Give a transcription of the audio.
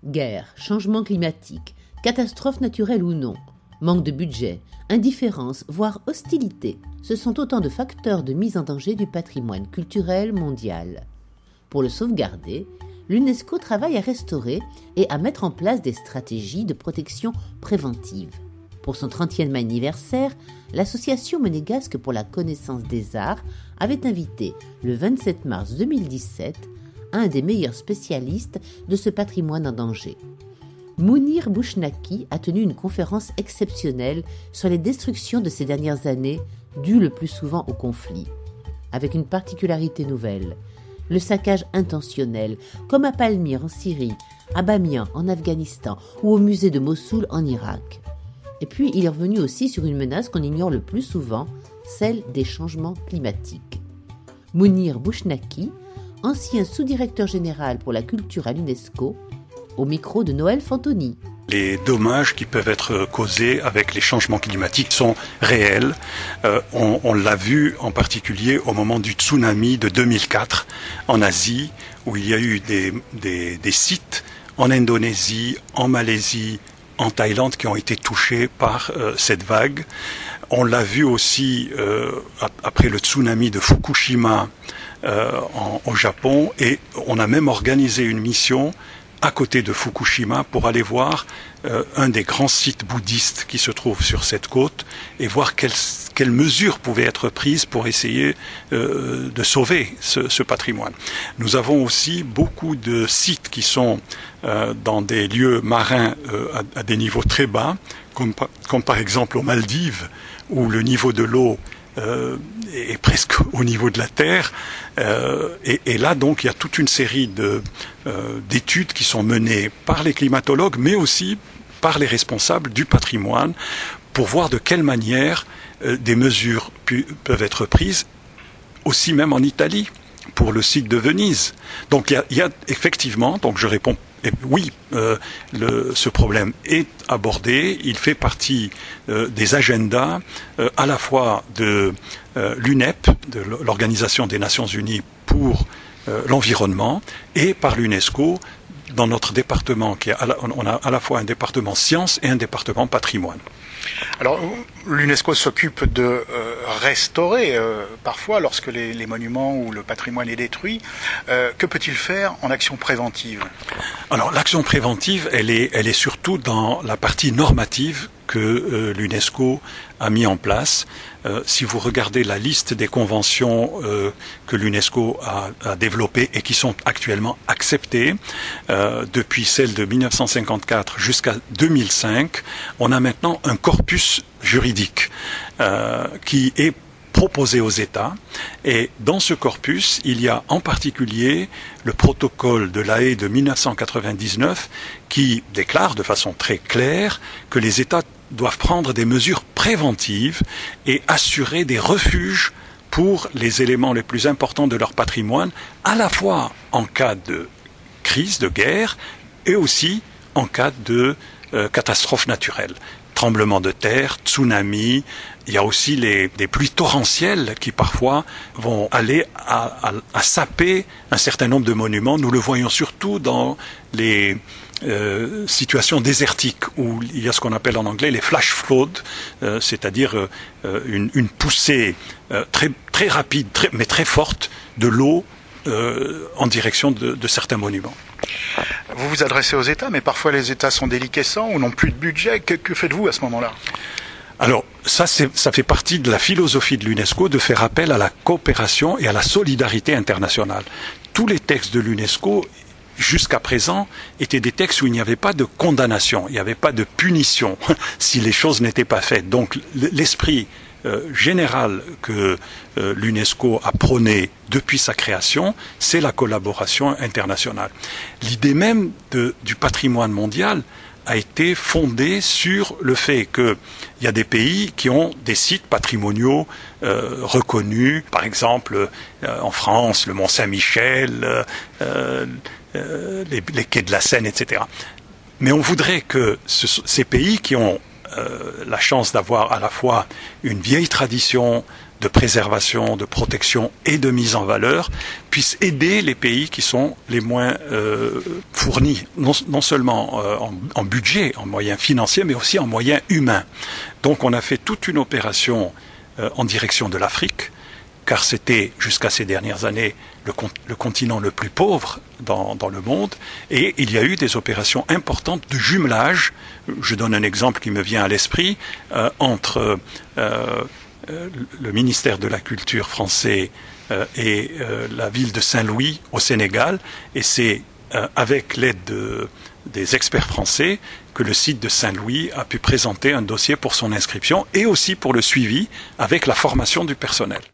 Guerre, changement climatique, catastrophe naturelle ou non, manque de budget, indifférence, voire hostilité, ce sont autant de facteurs de mise en danger du patrimoine culturel mondial. Pour le sauvegarder, l'UNESCO travaille à restaurer et à mettre en place des stratégies de protection préventive. Pour son 30e anniversaire, l'Association monégasque pour la connaissance des arts avait invité, le 27 mars 2017, un des meilleurs spécialistes de ce patrimoine en danger. Mounir Bouchnaki a tenu une conférence exceptionnelle sur les destructions de ces dernières années, dues le plus souvent au conflit, avec une particularité nouvelle, le saccage intentionnel, comme à Palmyre en Syrie, à Bamiyan en Afghanistan ou au musée de Mossoul en Irak. Et puis il est revenu aussi sur une menace qu'on ignore le plus souvent, celle des changements climatiques. Mounir Bouchnaki, ancien sous-directeur général pour la culture à l'UNESCO, au micro de Noël Fantoni. Les dommages qui peuvent être causés avec les changements climatiques sont réels. On l'a vu en particulier au moment du tsunami de 2004 en Asie, où il y a eu des sites en Indonésie, en Malaisie, en Thaïlande qui ont été touchés par cette vague. On l'a vu aussi après le tsunami de Fukushima au Japon, et on a même organisé une mission à côté de Fukushima pour aller voir un des grands sites bouddhistes qui se trouve sur cette côte et voir quelles mesures pouvaient être prises pour essayer de sauver ce patrimoine. Nous avons aussi beaucoup de sites qui sont dans des lieux marins à des niveaux très bas, comme par exemple aux Maldives, où le niveau de l'eau est presque au niveau de la terre, et là donc il y a toute une série d'études qui sont menées par les climatologues, mais aussi par les responsables du patrimoine, pour voir de quelle manière des mesures peuvent être prises, aussi même en Italie, pour le site de Venise. Donc il y a effectivement, donc je réponds oui, ce problème est abordé, il fait partie des agendas à la fois de l'UNEP, de l'Organisation des Nations Unies pour l'environnement, et par l'UNESCO dans notre département, on a à la fois un département sciences et un département patrimoine. Alors, l'UNESCO s'occupe de restaurer parfois lorsque les monuments ou le patrimoine est détruit. Que peut-il faire en action préventive ? Alors, l'action préventive, elle est surtout dans la partie normative que l'UNESCO a mis en place. Si vous regardez la liste des conventions que l'UNESCO a développées et qui sont actuellement acceptées, depuis celle de 1954 jusqu'à 2005, on a maintenant un corpus juridique qui est proposé aux États, et dans ce corpus, il y a en particulier le protocole de La Haye de 1999 qui déclare de façon très claire que les États doivent prendre des mesures préventives et assurer des refuges pour les éléments les plus importants de leur patrimoine, à la fois en cas de crise, de guerre, et aussi en cas de catastrophe naturelle. Tremblements de terre, tsunamis, il y a aussi des pluies torrentielles qui parfois vont aller à saper un certain nombre de monuments. Nous le voyons surtout dans les situations désertiques où il y a ce qu'on appelle en anglais les flash floods, c'est-à-dire une poussée très rapide, mais très forte de l'eau en direction de certains monuments. Vous vous adressez aux États, mais parfois les États sont déliquescents ou n'ont plus de budget. Que faites-vous à ce moment-là ? Alors, ça fait partie de la philosophie de l'UNESCO de faire appel à la coopération et à la solidarité internationale. Tous les textes de l'UNESCO, jusqu'à présent, étaient des textes où il n'y avait pas de condamnation, il n'y avait pas de punition si les choses n'étaient pas faites. Donc, l'esprit général que l'UNESCO a prôné depuis sa création, c'est la collaboration internationale. L'idée même du patrimoine mondial a été fondée sur le fait qu'il y a des pays qui ont des sites patrimoniaux reconnus, par exemple en France, le Mont Saint-Michel, les quais de la Seine, etc. Mais on voudrait que ces pays qui ont la chance d'avoir à la fois une vieille tradition de préservation, de protection et de mise en valeur puisse aider les pays qui sont les moins fournis, non seulement en budget, en moyens financiers, mais aussi en moyens humains. Donc on a fait toute une opération en direction de l'Afrique, car c'était jusqu'à ces dernières années le continent le plus pauvre dans le monde, et il y a eu des opérations importantes de jumelage. Je donne un exemple qui me vient à l'esprit, entre le ministère de la Culture français et la ville de Saint-Louis au Sénégal, et c'est avec l'aide des experts français que le site de Saint-Louis a pu présenter un dossier pour son inscription et aussi pour le suivi avec la formation du personnel.